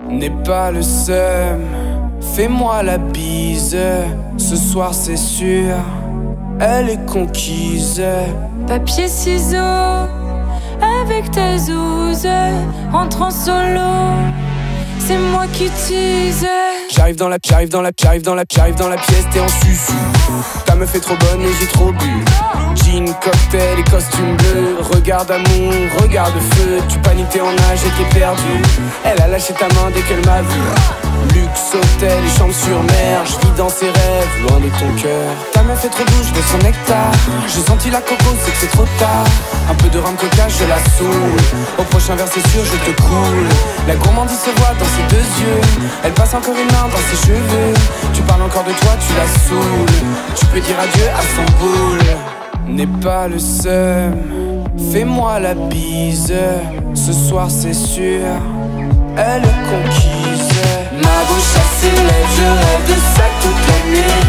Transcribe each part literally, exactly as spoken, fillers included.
N'aie pas le seum, fais-moi la bise. Ce soir c'est sûr, elle est conquise. Papier, ciseaux, avec ta zouze, rentre en solo, c'est moi qui tease. J'arrive dans la, j'arrive dans la, j'arrive dans la, j'arrive dans la pièce, t'es en susu. Ta meuf est trop bonne et j'ai trop bu. Jean, cocktail et costume bleu. Regarde amour, regarde feu. Tu paniques, t'es en nage et t'es perdu. Elle a lâché ta main dès qu'elle m'a vu. Luxe, hôtel et chambre sur mer. Je vis dans ses rêves, loin de ton cœur. Ta meuf est trop douce de son nectar. J'ai senti la coco, c'est que c'est trop tard. Un peu de rhum coca, je la saoule. Au prochain verre c'est sûr, je te coule. La gourmandise se voit dans ses deux yeux. Elle passe encore une main dans ses cheveux. Tu parles encore de toi, tu la saoules. Tu peux dire adieu à son boule. N'aie pas le seum, fais-moi la bise. Ce soir c'est sûr, elle est conquise. Ma bouche à ses lèvres, je rêve de ça toute la nuit.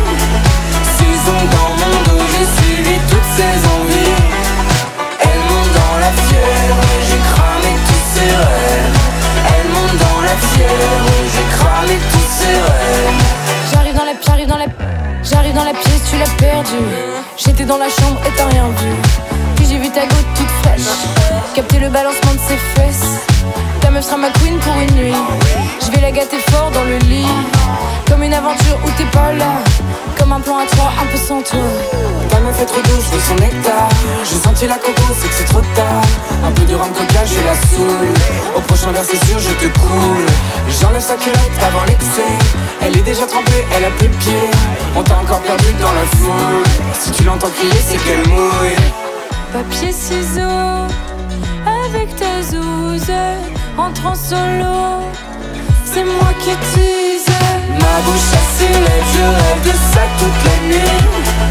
Six ans dans mon dos, j'ai suivi toutes ses envies. Elle monte dans la fièvre, j'ai cramé tous ses rêves. Elle monte dans la fièvre, j'ai cramé tous ses rêves. J'arrive dans la, j'arrive dans la, j'arrive dans la pièce, tu l'as perdu. J'étais dans la chambre et t'as rien vu. Puis j'ai vu ta goutte toute fraîche, capter le balancement de ses fesses. Ta meuf sera ma queen pour une nuit. Je vais la gâter fort dans le lit. Comme une aventure où t'es pas là. Comme un plan à trois, un peu sans toi. Ta meuf est trop douce de son nectar. J'ai senti la coco, c'est que c'est trop tard. Un peu de rhum coca, je la saoule. Au prochain verre c'est sûr, je te coule. J'enlève sa culotte avant l'excès. Elle est déjà trempée, elle a plus de pied. On t'a encore perdu dans la foule. Si tu l'entends crier, c'est qu'elle mouille. Papier, ciseaux, avec ta zouze, rentre en solo, c'est moi qui tease. Ma bouche à ses lèvres, je rêve de ça toute la nuit.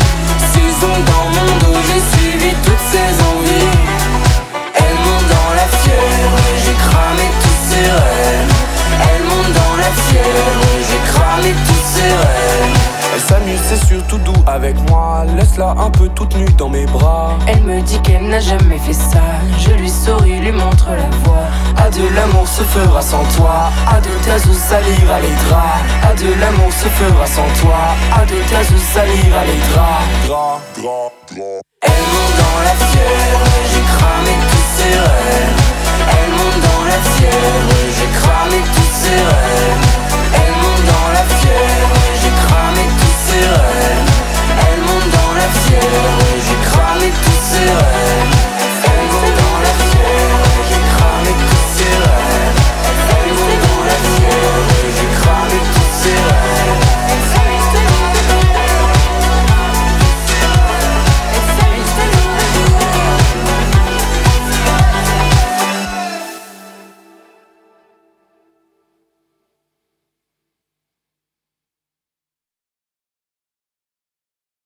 Six ans dans mon dos, j'ai suivi toutes ses envies. Elle monte dans la fièvre, j'ai cramé tous ses rêves. Elle monte dans la fièvre, j'ai cramé tous ses rêves. Elle s'amuse, c'est surtout doux avec moi. Laisse-la un peu toute nue dans mes bras. Elle me dit qu'elle n'a jamais fait ça. Je lui souris, lui montre la voie. À de l'amour se fera sans toi. À de ta zouze salira les draps. À de l'amour se fera sans toi. À de ta zouze salira les draps. Dra, dra, dra. Elle monte dans la fièvre, j'ai cramé tous ses rêves. Elle monte dans la fièvre,